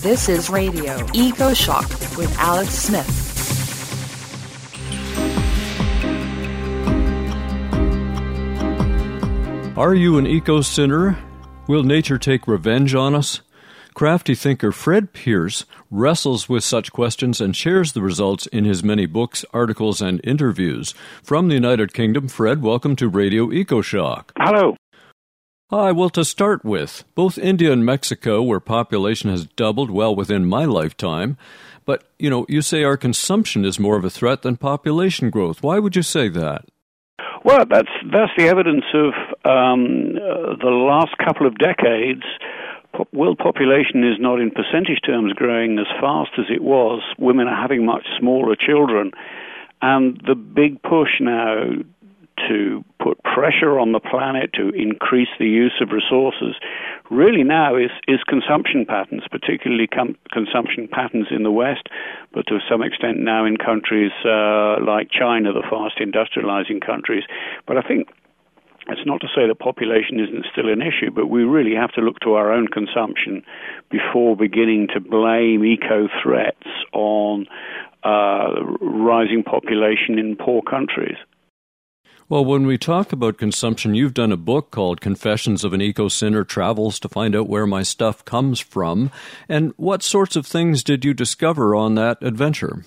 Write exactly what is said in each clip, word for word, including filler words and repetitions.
This is Radio Eco Shock with Alex Smith. Are you an eco-sinner? Will nature take revenge on us? Crafty thinker Fred Pearce wrestles with such questions and shares the results in his many books, articles, and interviews. From the United Kingdom, Fred, welcome to Radio EcoShock. Hello. Hi, well, to start with, both India and Mexico, where population has doubled well within my lifetime, but, you know, you say our consumption is more of a threat than population growth. Why would you say that? Well, that's that's the evidence of um, uh, the last couple of decades. Po- world population is not in percentage terms growing as fast as it was. Women are having much smaller children. And the big push now to put pressure on the planet to increase the use of resources really now is, is consumption patterns, particularly com- consumption patterns in the West, but to some extent now in countries uh, like China, the fast industrializing countries. But I think it's not to say that population isn't still an issue, but we really have to look to our own consumption before beginning to blame eco-threats on uh, rising population in poor countries. Well, when we talk about consumption, you've done a book called Confessions of an Eco-Sinner, Travels to Find Out Where My Stuff Comes From. And what sorts of things did you discover on that adventure?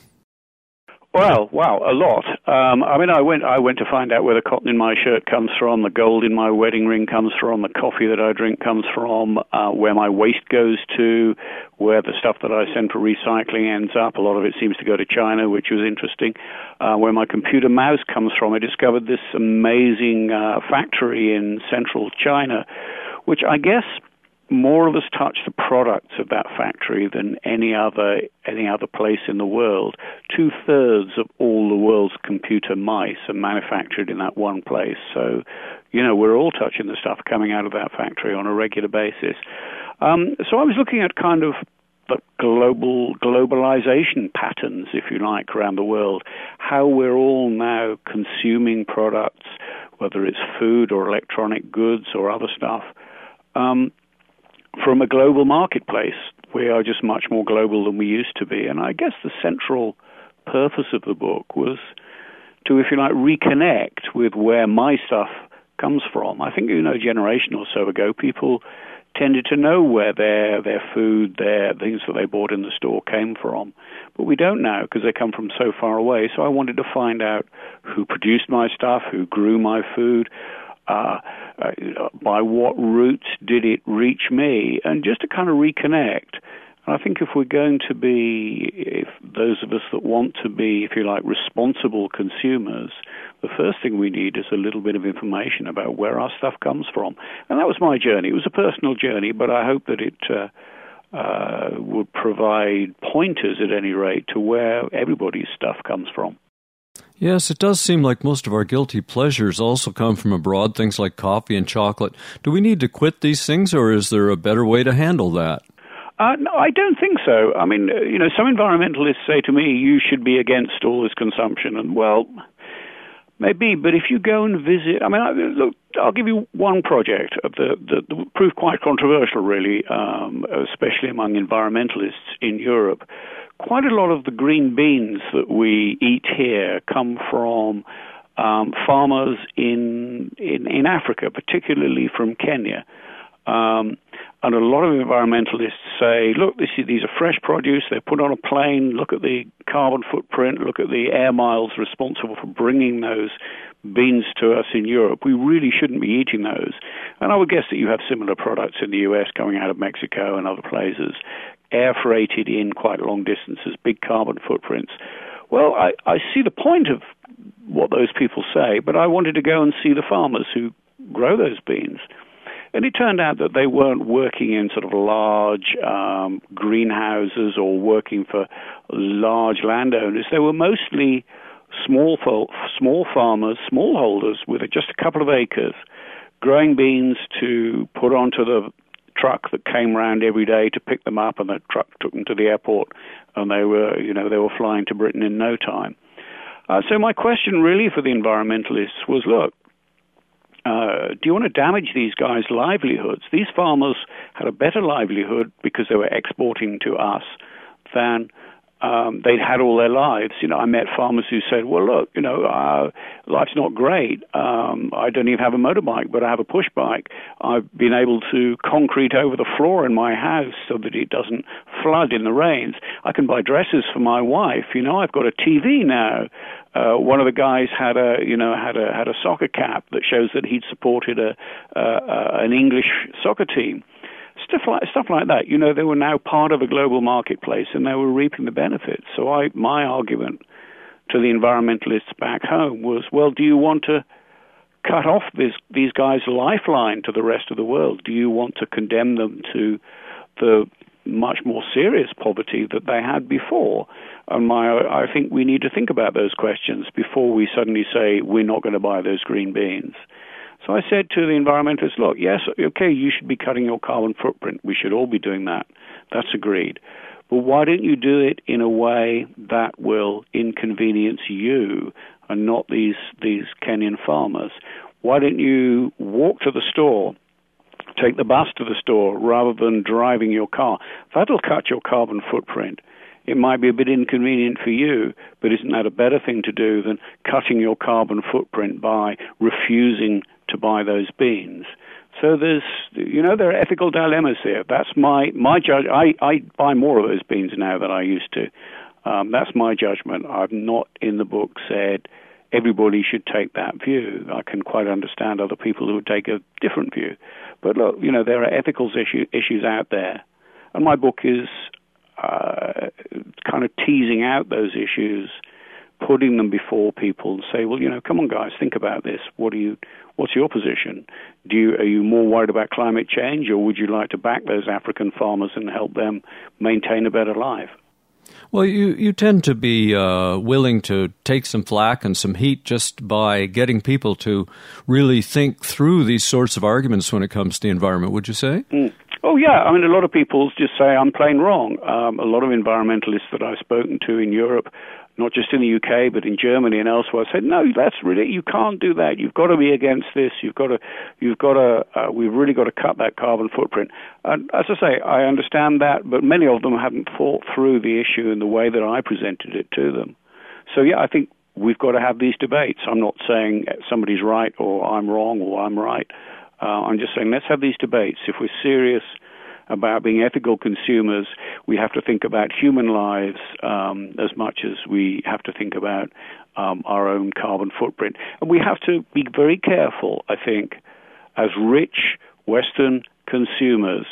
Well, wow, a lot. Um, I mean, I went I went to find out where the cotton in my shirt comes from, the gold in my wedding ring comes from, the coffee that I drink comes from, uh, where my waste goes to, where the stuff that I send for recycling ends up. A lot of it seems to go to China, which was interesting. Uh, where my computer mouse comes from. I discovered this amazing uh, factory in central China, which I guess more of us touch the products of that factory than any other any other place in the world. Two-thirds of all the world's computer mice are manufactured in that one place. So, you know, we're all touching the stuff coming out of that factory on a regular basis. Um, so I was looking at kind of the global globalization patterns, if you like, around the world, how we're all now consuming products, whether it's food or electronic goods or other stuff, um, from a global marketplace. We are just much more global than we used to be. And I guess the central purpose of the book was to, if you like, reconnect with where my stuff comes from. I think, you know, a generation or so ago, people tended to know where their their food, their things that they bought in the store came from. But we don't now because they come from so far away. So I wanted to find out who produced my stuff, who grew my food, Uh, uh, by what routes did it reach me, and just to kind of reconnect. And I think if we're going to be, if those of us that want to be, if you like, responsible consumers, the first thing we need is a little bit of information about where our stuff comes from. And that was my journey. It was a personal journey, but I hope that it uh, uh, would provide pointers, at any rate, to where everybody's stuff comes from. Yes, it does seem like most of our guilty pleasures also come from abroad, things like coffee and chocolate. Do we need to quit these things, or is there a better way to handle that? Uh, no, I don't think so. I mean, uh, you know, some environmentalists say to me, you should be against all this consumption. And, well, maybe, but if you go and visit, I mean, I, look, I'll give you one project that, that, that proved quite controversial, really, um, especially among environmentalists in Europe. Quite a lot of the green beans that we eat here come from um, farmers in, in in Africa, particularly from Kenya. Um, and a lot of environmentalists say, look, this is, these are fresh produce, they're put on a plane, look at the carbon footprint, look at the air miles responsible for bringing those beans to us in Europe. We really shouldn't be eating those. And I would guess that you have similar products in the U S coming out of Mexico and other places, air freighted in quite long distances, big carbon footprints. Well, I, I see the point of what those people say, but I wanted to go and see the farmers who grow those beans. And it turned out that they weren't working in sort of large um, greenhouses or working for large landowners. They were mostly small small farmers, smallholders with just a couple of acres, growing beans to put onto the truck that came around every day to pick them up, and the truck took them to the airport, and they were, you know, they were flying to Britain in no time. Uh, so my question really for the environmentalists was, look, uh, do you want to damage these guys' livelihoods? These farmers had a better livelihood because they were exporting to us than um, they'd had all their lives. You know, I met farmers who said, well, look, you know, uh, life's not great. Um, I don't even have a motorbike, but I have a push bike. I've been able to concrete over the floor in my house so that it doesn't flood in the rains. I can buy dresses for my wife. You know, I've got a T V now. Uh, one of the guys had a, you know, had a had a soccer cap that shows that he'd supported a uh, uh, an English soccer team. Stuff like stuff like that. You know, they were now part of a global marketplace, and they were reaping the benefits. So, I my argument to the environmentalists back home was, well, do you want to cut off this these guys' lifeline to the rest of the world? Do you want to condemn them to the much more serious poverty that they had before? And my, I think we need to think about those questions before we suddenly say we're not going to buy those green beans. So I said to the environmentalists, look, yes, okay, you should be cutting your carbon footprint. We should all be doing that. That's agreed. But why don't you do it in a way that will inconvenience you and not these, these Kenyan farmers? Why don't you walk to the store, take the bus to the store rather than driving your car? That'll cut your carbon footprint. It might be a bit inconvenient for you, but isn't that a better thing to do than cutting your carbon footprint by refusing to buy those beans? So there's, you know, there are ethical dilemmas here. That's my, my judge. I, I buy more of those beans now than I used to. Um, that's my judgment. I've not in the book said everybody should take that view. I can quite understand other people who would take a different view. But look, you know, there are ethical issue, issues out there. And my book is uh, kind of teasing out those issues, putting them before people and say, well, you know, come on, guys, think about this. What do you, what's your position? Do you, are you more worried about climate change, or would you like to back those African farmers and help them maintain a better life? Well, you, you tend to be uh, willing to take some flack and some heat just by getting people to really think through these sorts of arguments when it comes to the environment, would you say? Mm. Oh, yeah. I mean, a lot of people just say I'm plain wrong. Um, a lot of environmentalists that I've spoken to in Europe, not just in the U K, but in Germany and elsewhere, said, no, that's really, you can't do that. You've got to be against this. You've got to, you've got to, uh, we've really got to cut that carbon footprint. And as I say, I understand that, but many of them haven't thought through the issue in the way that I presented it to them. So, yeah, I think we've got to have these debates. I'm not saying somebody's right or I'm wrong or I'm right. Uh, I'm just saying let's have these debates. If we're serious about being ethical consumers, we have to think about human lives um, as much as we have to think about um, our own carbon footprint. And we have to be very careful, I think, as rich Western consumers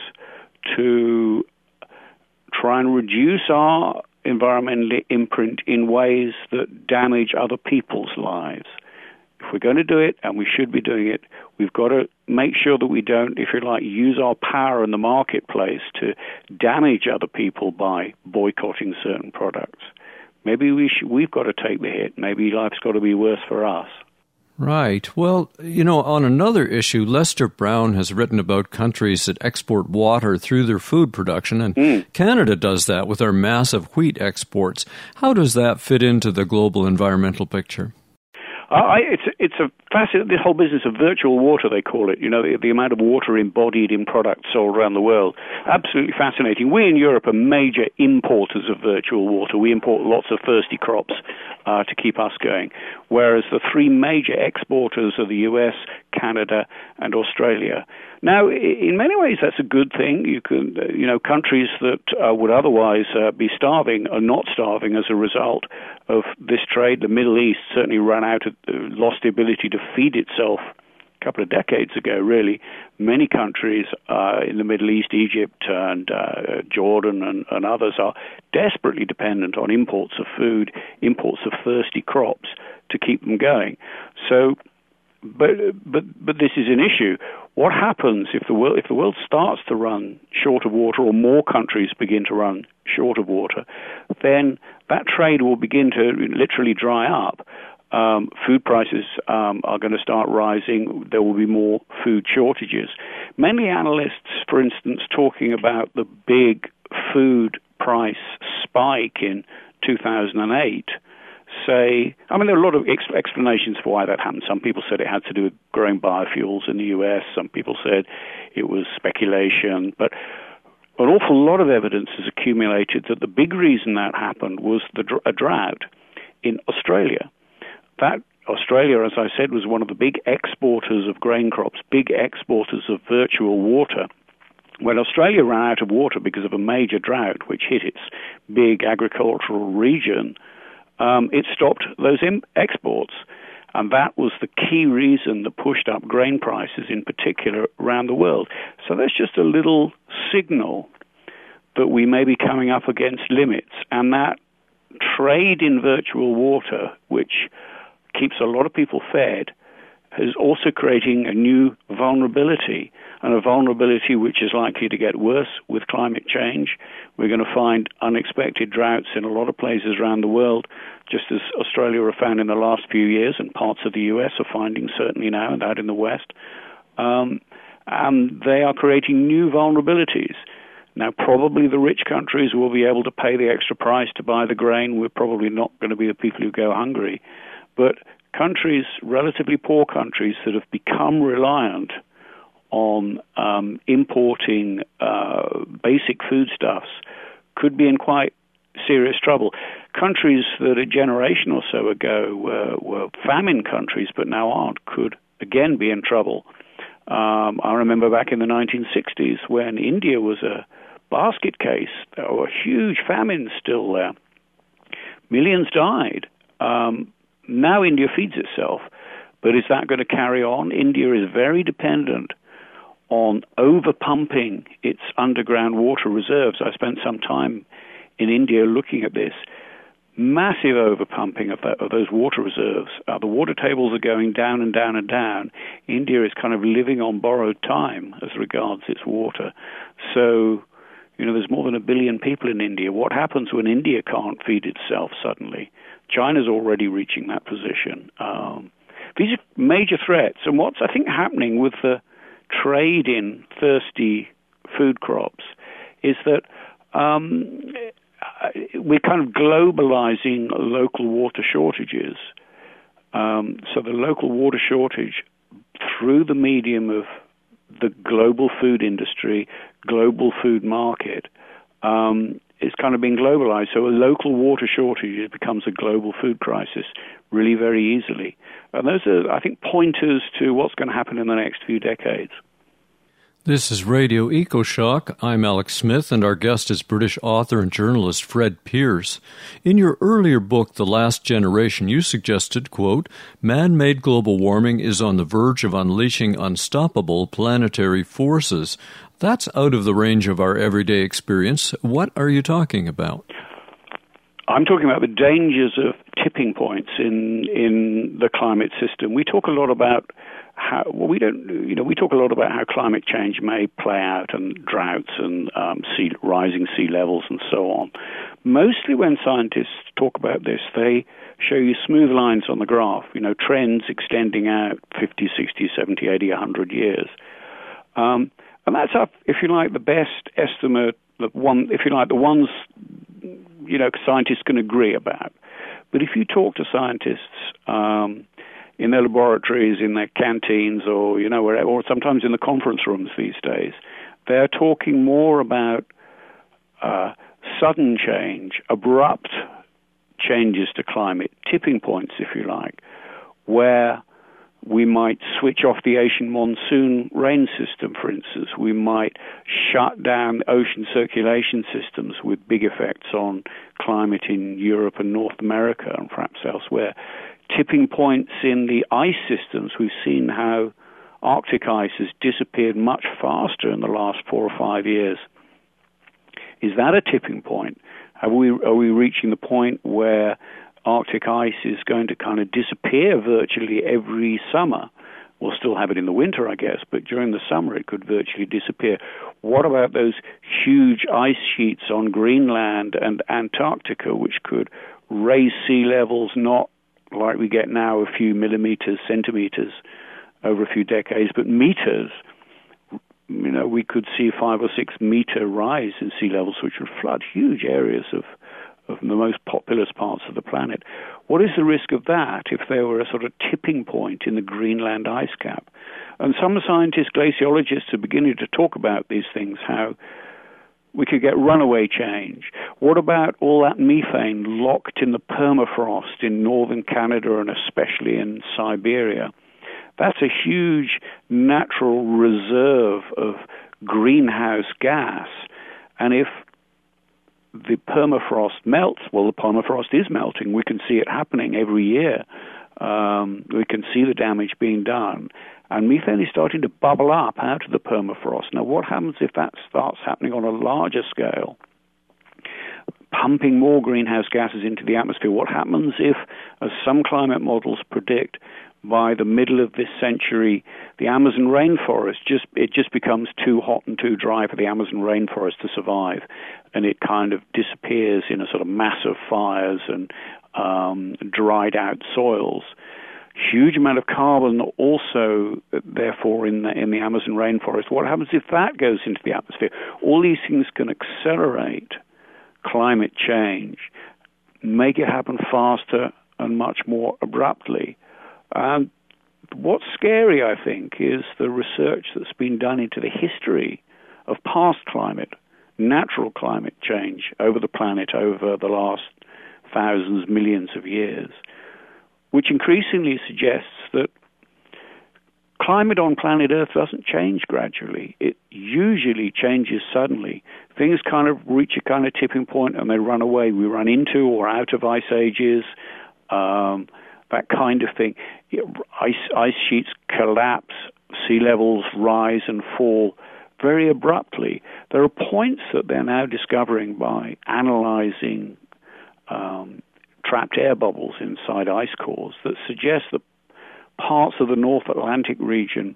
to try and reduce our environmental imprint in ways that damage other people's lives. If we're going to do it, and we should be doing it, we've got to make sure that we don't, if you like, use our power in the marketplace to damage other people by boycotting certain products. Maybe we should, we've got to take the hit. Maybe life's got to be worse for us. Right. Well, you know, on another issue, Lester Brown has written about countries that export water through their food production, and mm. Canada does that with our massive wheat exports. How does that fit into the global environmental picture? I, it's it's a fascinating, this whole business of virtual water, they call it, you know, the, the amount of water embodied in products sold around the world. Absolutely fascinating. We in Europe are major importers of virtual water. We import lots of thirsty crops uh, to keep us going, whereas the three major exporters are the U S, Canada, and Australia. Now, in many ways, that's a good thing. You can, you know, countries that uh, would otherwise uh, be starving are not starving as a result of this trade. The Middle East certainly ran out of, uh, lost the ability to feed itself a couple of decades ago, really. Many countries uh, in the Middle East, Egypt and uh, Jordan and, and others, are desperately dependent on imports of food, imports of thirsty crops to keep them going. So, but but but this is an issue. What happens if the world if the world starts to run short of water, or more countries begin to run short of water? Then that trade will begin to literally dry up. Um, food prices um, are going to start rising. There will be more food shortages. Many analysts, for instance, talking about the big food price spike in two thousand eight, say, I mean, there are a lot of ex- explanations for why that happened. Some people said it had to do with growing biofuels in the U S. Some people said it was speculation. But an awful lot of evidence has accumulated that the big reason that happened was the dr- a drought in Australia. That Australia, as I said, was one of the big exporters of grain crops, big exporters of virtual water. When Australia ran out of water because of a major drought, which hit its big agricultural region, um, it stopped those im- exports. And that was the key reason that pushed up grain prices in particular around the world. So that's just a little signal that we may be coming up against limits. And that trade in virtual water, which keeps a lot of people fed, is also creating a new vulnerability, and a vulnerability which is likely to get worse with climate change. We're going to find unexpected droughts in a lot of places around the world, just as Australia have found in the last few years, and parts of the U S are finding certainly now, and out in the West. Um, and they are creating new vulnerabilities. Now, probably the rich countries will be able to pay the extra price to buy the grain. We're probably not going to be the people who go hungry. But countries, relatively poor countries, that have become reliant on um, importing uh, basic foodstuffs could be in quite serious trouble. Countries that a generation or so ago were, were famine countries but now aren't could again be in trouble. Um, I remember back in the nineteen sixties when India was a basket case. There were huge famines still there. Millions died. Um, now India feeds itself, but is that going to carry on? India is very dependent on over-pumping its underground water reserves. I spent some time in India looking at this. Massive over-pumping of, that, of those water reserves. Uh, the water tables are going down and down and down. India is kind of living on borrowed time as regards its water. So, you know, there's more than a billion people in India. What happens when India can't feed itself suddenly? China's already reaching that position. Um, these are major threats. And what's, I think, happening with the trade in thirsty food crops is that um, we're kind of globalizing local water shortages. Um, so the local water shortage, through the medium of the global food industry, global food market, um, is kind of being globalized. So a local water shortage becomes a global food crisis really very easily. And those are, I think, pointers to what's going to happen in the next few decades. This is Radio EcoShock. I'm Alex Smith, and our guest is British author and journalist Fred Pearce. In your earlier book, The Last Generation, you suggested, quote, man-made global warming is on the verge of unleashing unstoppable planetary forces. That's out of the range of our everyday experience. What are you talking about? I'm talking about the dangers of tipping points in in the climate system. We talk a lot about how well, we don't, you know, we talk a lot about how climate change may play out and droughts and um, sea, rising sea levels and so on. Mostly when scientists talk about this, they show you smooth lines on the graph, you know, trends extending out fifty, sixty, seventy, eighty, one hundred years. Um, and that's up, if you like, the best estimate, the one, if you like, the ones, you know, scientists can agree about. But if you talk to scientists um, in their laboratories, in their canteens, or, you know, wherever, or sometimes in the conference rooms these days, they're talking more about uh, sudden change, abrupt changes to climate, tipping points, if you like, where we might switch off the Asian monsoon rain system, for instance. We might shut down ocean circulation systems with big effects on climate in Europe and North America and perhaps elsewhere. Tipping points in the ice systems. We've seen how Arctic ice has disappeared much faster in the last four or five years. Is that a tipping point? Have we, are we reaching the point where Arctic ice is going to kind of disappear virtually every summer? We'll still have it in the winter, I guess, but during the summer it could virtually disappear. What about those huge ice sheets on Greenland and Antarctica, which could raise sea levels not like we get now, a few millimeters, centimeters over a few decades, but meters? You know, we could see five or six meter rise in sea levels, which would flood huge areas of of the most populous parts of the planet. What is the risk of that if there were a sort of tipping point in the Greenland ice cap? And some scientists, glaciologists, are beginning to talk about these things, how we could get runaway change. What about all that methane locked in the permafrost in northern Canada and especially in Siberia? That's a huge natural reserve of greenhouse gas. And if the permafrost melts, well, the permafrost is melting. We can see it happening every year. Um, we can see the damage being done. And methane is starting to bubble up out of the permafrost. Now, what happens if that starts happening on a larger scale, pumping more greenhouse gases into the atmosphere? What happens if, as some climate models predict, by the middle of this century, the Amazon rainforest, just it just becomes too hot and too dry for the Amazon rainforest to survive, and it kind of disappears in a sort of mass of fires and um, dried out soils? Huge amount of carbon also, therefore, in the, in the Amazon rainforest. What happens if that goes into the atmosphere? All these things can accelerate climate change, make it happen faster and much more abruptly. And what's scary, I think, is the research that's been done into the history of past climate, natural climate change over the planet over the last thousands, millions of years, which increasingly suggests that climate on planet Earth doesn't change gradually. It usually changes suddenly. Things kind of reach a kind of tipping point and they run away. We run into or out of ice ages, um, that kind of thing. Ice, ice sheets collapse, sea levels rise and fall very abruptly. There are points that they're now discovering by analyzing um, trapped air bubbles inside ice cores that suggest that parts of the North Atlantic region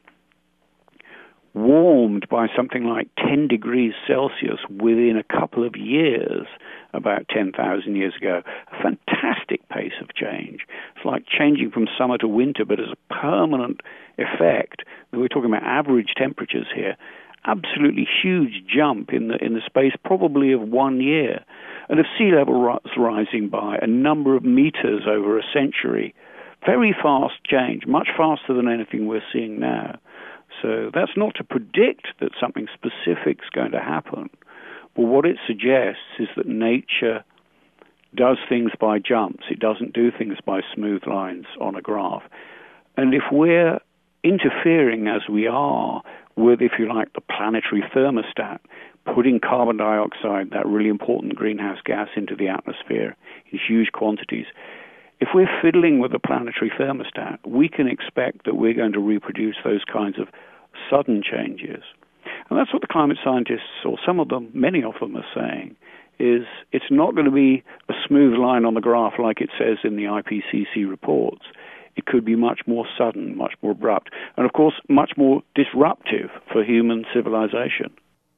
warmed by something like ten degrees Celsius within a couple of years about ten thousand years ago. A fantastic pace of change. It's like changing from summer to winter, but as a permanent effect. We're talking about average temperatures here. Absolutely huge jump in the in the space probably of one year. And if sea level is rising by a number of meters over a century, very fast change, much faster than anything we're seeing now. So that's not to predict that something specific is going to happen, but what it suggests is that nature does things by jumps. It doesn't do things by smooth lines on a graph. And if we're interfering as we are with, if you like, the planetary thermostat, putting carbon dioxide, that really important greenhouse gas, into the atmosphere in huge quantities, if we're fiddling with the planetary thermostat, we can expect that we're going to reproduce those kinds of sudden changes. And that's what the climate scientists, or some of them, many of them, are saying, is it's not going to be a smooth line on the graph like it says in the I P C C reports. It could be much more sudden, much more abrupt, and of course much more disruptive for human civilization.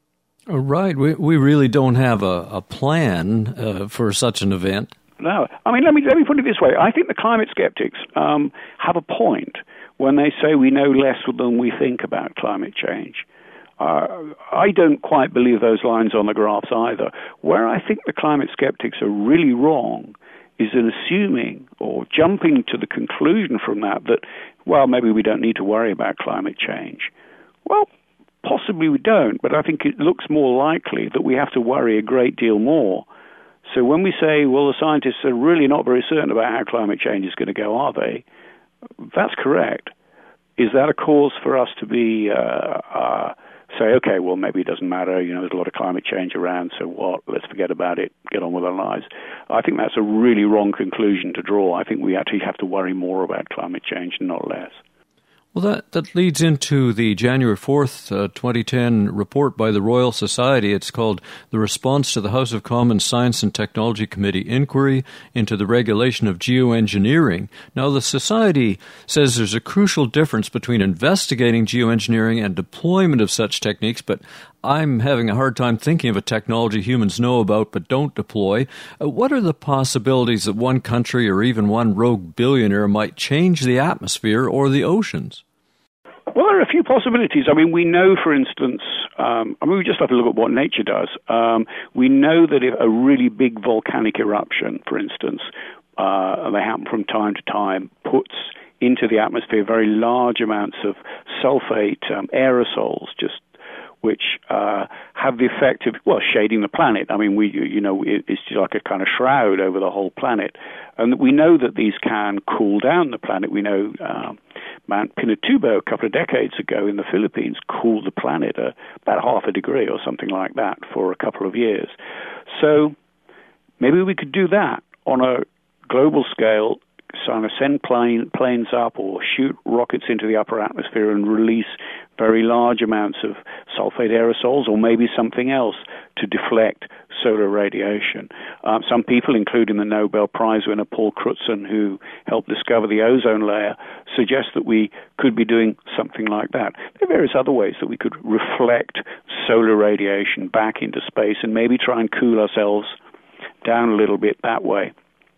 Right. We we really don't have a, a plan uh, for such an event. No. I mean, let me let me put it this way. I think the climate skeptics um, have a point when they say we know less than we think about climate change. Uh, I don't quite believe those lines on the graphs either. Where I think the climate skeptics are really wrong is in assuming or jumping to the conclusion from that that, well, maybe we don't need to worry about climate change. Well, possibly we don't, but I think it looks more likely that we have to worry a great deal more. So when we say, well, the scientists are really not very certain about how climate change is going to go, are they? That's correct. Is that a cause for us to be, uh, uh, say, okay, well, maybe it doesn't matter, you know, there's a lot of climate change around, so what, let's forget about it, get on with our lives. I think that's a really wrong conclusion to draw. I think we actually have to worry more about climate change, not less. Well, that, that leads into the January fourth, uh, twenty ten report by the Royal Society. It's called The Response to the House of Commons Science and Technology Committee Inquiry into the Regulation of Geoengineering. Now, the Society says there's a crucial difference between investigating geoengineering and deployment of such techniques, but I'm having a hard time thinking of a technology humans know about but don't deploy. Uh, what are the possibilities that one country or even one rogue billionaire might change the atmosphere or the oceans? Well, there are a few possibilities. I mean, we know, for instance, um, I mean, we just have to look at what nature does. Um, we know that if a really big volcanic eruption, for instance, uh, and they happen from time to time, puts into the atmosphere very large amounts of sulfate um, aerosols, just which uh, have the effect of, well, shading the planet. I mean, we, you know, it, it's like a kind of shroud over the whole planet. And we know that these can cool down the planet. We know uh, Mount Pinatubo a couple of decades ago in the Philippines cooled the planet uh, about half a degree or something like that for a couple of years. So maybe we could do that on a global scale, kind of send plane, planes up or shoot rockets into the upper atmosphere and release very large amounts of sulfate aerosols or maybe something else to deflect solar radiation. Uh, some people, including the Nobel Prize winner Paul Crutzen, who helped discover the ozone layer, suggest that we could be doing something like that. There are various other ways that we could reflect solar radiation back into space and maybe try and cool ourselves down a little bit that way.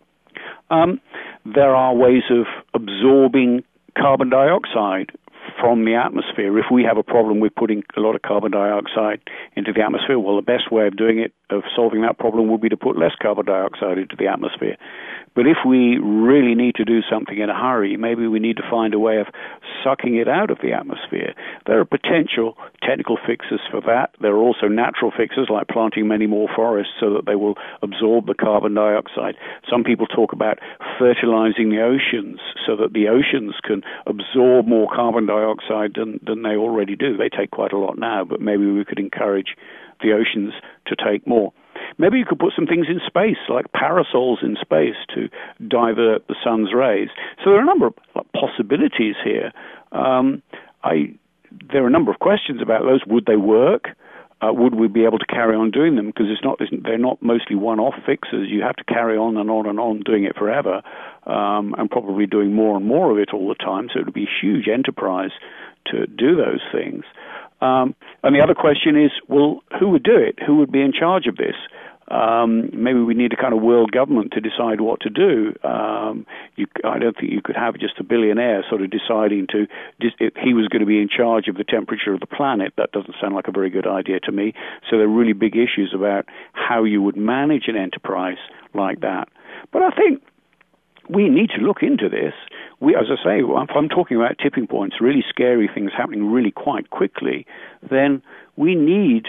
Um, there are ways of absorbing carbon dioxide from the atmosphere. If we have a problem with putting a lot of carbon dioxide into the atmosphere, well, the best way of doing it, of solving that problem, would be to put less carbon dioxide into the atmosphere. But if we really need to do something in a hurry, maybe we need to find a way of sucking it out of the atmosphere. There are potential technical fixes for that. There are also natural fixes, like planting many more forests so that they will absorb the carbon dioxide. Some people talk about fertilizing the oceans so that the oceans can absorb more carbon dioxide than, than they already do. They take quite a lot now, but maybe we could encourage the oceans to take more. Maybe you could put some things in space, like parasols in space, to divert the sun's rays. So there are a number of possibilities here. Um, I, there are a number of questions about those. Would they work? Uh, would we be able to carry on doing them? Because it's not, they're not mostly one-off fixes. You have to carry on and on and on doing it forever, um, and probably doing more and more of it all the time. So it would be a huge enterprise to do those things. Um, and the other question is, well, who would do it? Who would be in charge of this? Um, maybe we need a kind of world government to decide what to do. Um, you, I don't think you could have just a billionaire sort of deciding to, if he was going to be in charge of the temperature of the planet. That doesn't sound like a very good idea to me. So there are really big issues about how you would manage an enterprise like that. But I think we need to look into this. We, as I say, if I'm talking about tipping points, really scary things happening really quite quickly, then we need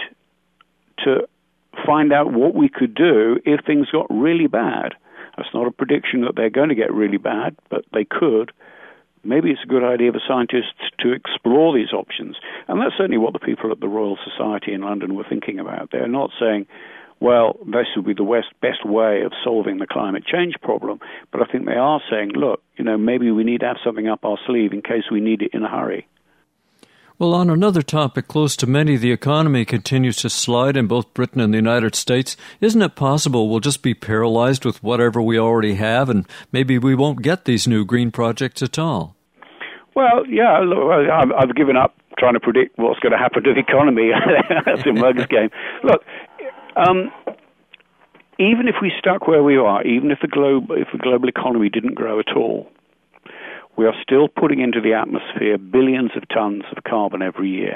to find out what we could do if things got really bad. That's not a prediction that they're going to get really bad, but they could. Maybe it's a good idea for scientists to explore these options. And that's certainly what the people at the Royal Society in London were thinking about. They're not saying, well, this would be the best, best way of solving the climate change problem. But I think they are saying, look, you know, maybe we need to have something up our sleeve in case we need it in a hurry. Well, on another topic close to many, the economy continues to slide in both Britain and the United States. Isn't it possible we'll just be paralyzed with whatever we already have, and maybe we won't get these new green projects at all? Well, yeah, look, I've given up trying to predict what's going to happen to the economy. That's a mug's game. Look, um, even if we stuck where we are, even if the globe, if the global economy didn't grow at all, we are still putting into the atmosphere billions of tons of carbon every year.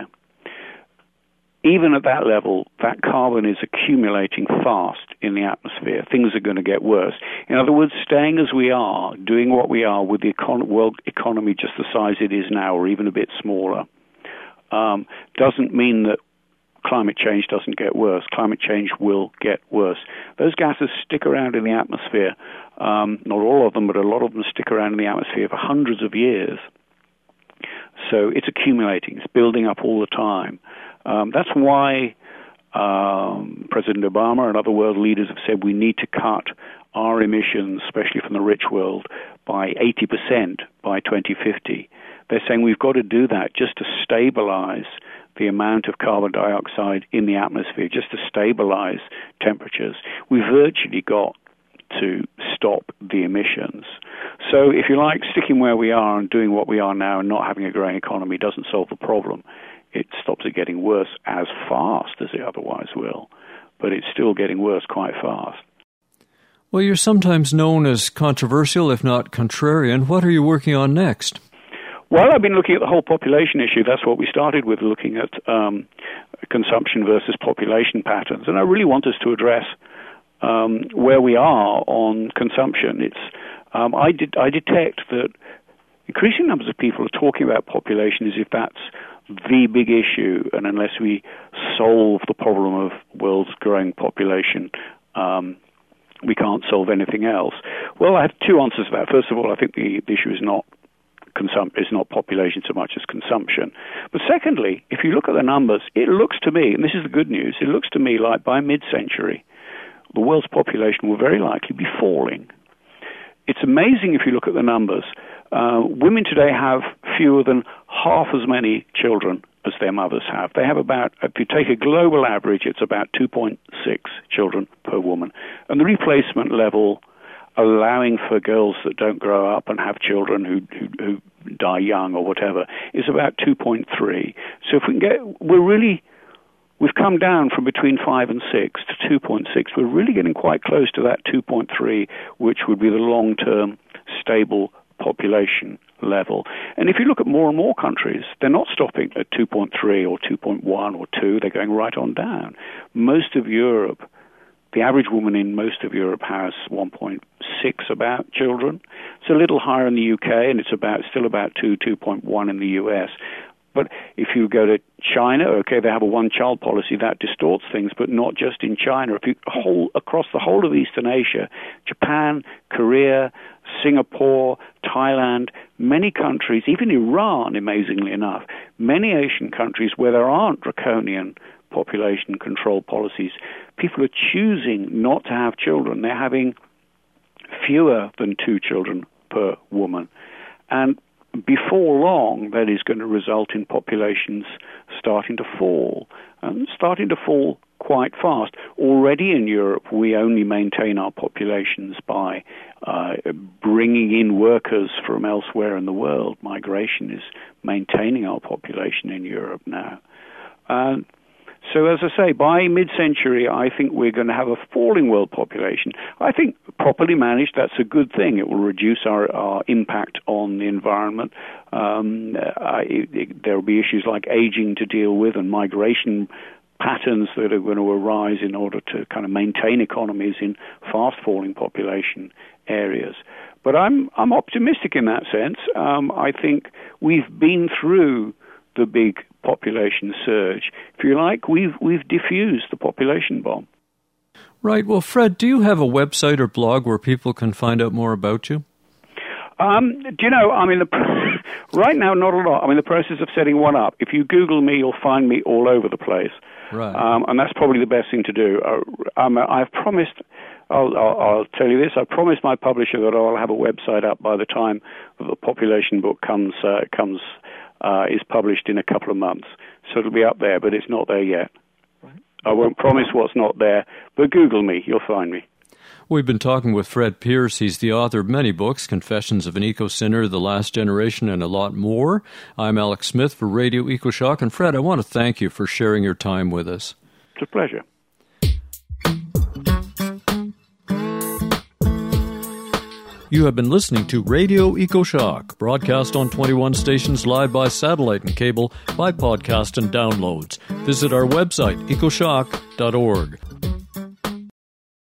Even at that level, that carbon is accumulating fast in the atmosphere. Things are going to get worse. In other words, staying as we are, doing what we are with the econ- world economy just the size it is now, or even a bit smaller, um, doesn't mean that climate change doesn't get worse. Climate change will get worse. Those gases stick around in the atmosphere. Um, not all of them, but a lot of them stick around in the atmosphere for hundreds of years. So it's accumulating. It's building up all the time. Um, that's why um, President Obama and other world leaders have said we need to cut our emissions, especially from the rich world, by eighty percent by twenty fifty. They're saying we've got to do that just to stabilize the amount of carbon dioxide in the atmosphere, just to stabilize temperatures. We've virtually got to stop the emissions. So if you like, sticking where we are and doing what we are now and not having a growing economy doesn't solve the problem. It stops it getting worse as fast as it otherwise will, but it's still getting worse quite fast. Well, you're sometimes known as controversial, if not contrarian. What are you working on next? Well, I've been looking at the whole population issue. That's what we started with, looking at um, consumption versus population patterns. And I really want us to address um, where we are on consumption. It's um, I, did, I detect that increasing numbers of people are talking about population as if that's the big issue, and unless we solve the problem of the world's growing population, um, we can't solve anything else. Well, I have two answers to that. First of all, I think the, the issue is not consum- is not population so much as consumption. But secondly, if you look at the numbers, it looks to me, and this is the good news, it looks to me like by mid-century, the world's population will very likely be falling. It's amazing if you look at the numbers. Uh, women today have fewer than half as many children as their mothers have. They have about, if you take a global average, it's about two point six children per woman. And the replacement level, allowing for girls that don't grow up and have children who, who, who die young or whatever, is about two point three. So if we can get, we're really, we've come down from between five and six to two point six. We're really getting quite close to that two point three, which would be the long-term stable population level. And if you look at more and more countries, they're not stopping at two point three or two point one or two. They're going right on down. Most of Europe, the average woman in most of Europe has one point six about children. It's a little higher in the U K, and it's about still about two, two point one in the U S. But if you go to China, okay, they have a one-child policy that distorts things, but not just in China. If you whole across the whole of Eastern Asia, Japan, Korea, Singapore, Thailand, many countries, even Iran, amazingly enough, many Asian countries where there aren't draconian population control policies, people are choosing not to have children. They're having fewer than two children per woman. And before long, that is going to result in populations starting to fall, and starting to fall quite fast. Already in Europe, we only maintain our populations by uh, bringing in workers from elsewhere in the world. Migration is maintaining our population in Europe now. Uh, So, as I say, by mid-century, I think we're going to have a falling world population. I think properly managed, that's a good thing. It will reduce our, our impact on the environment. Um, I, it, there will be issues like aging to deal with and migration patterns that are going to arise in order to kind of maintain economies in fast-falling population areas. But I'm I'm optimistic in that sense. Um, I think we've been through the big population surge. If you like, we've we've diffused the population bomb. Right. Well, Fred, do you have a website or blog where people can find out more about you? Um, do you know, I mean, the, right now, not a lot. I'm in the process of setting one up. If you Google me, you'll find me all over the place. Right. Um, and that's probably the best thing to do. Uh, um, I've promised, I'll, I'll, I'll tell you this, I promised my publisher that I'll have a website up by the time that the population book comes, uh, comes uh, is published in a couple of months. So it'll be up there, but it's not there yet. Right. I won't promise what's not there, but Google me, you'll find me. We've been talking with Fred Pearce. He's the author of many books, Confessions of an Eco-Sinner, The Last Generation, and a lot more. I'm Alex Smith for Radio EcoShock. And Fred, I want to thank you for sharing your time with us. It's a pleasure. You have been listening to Radio EcoShock, broadcast on twenty-one stations live by satellite and cable, by podcast and downloads. Visit our website, ecoshock dot org.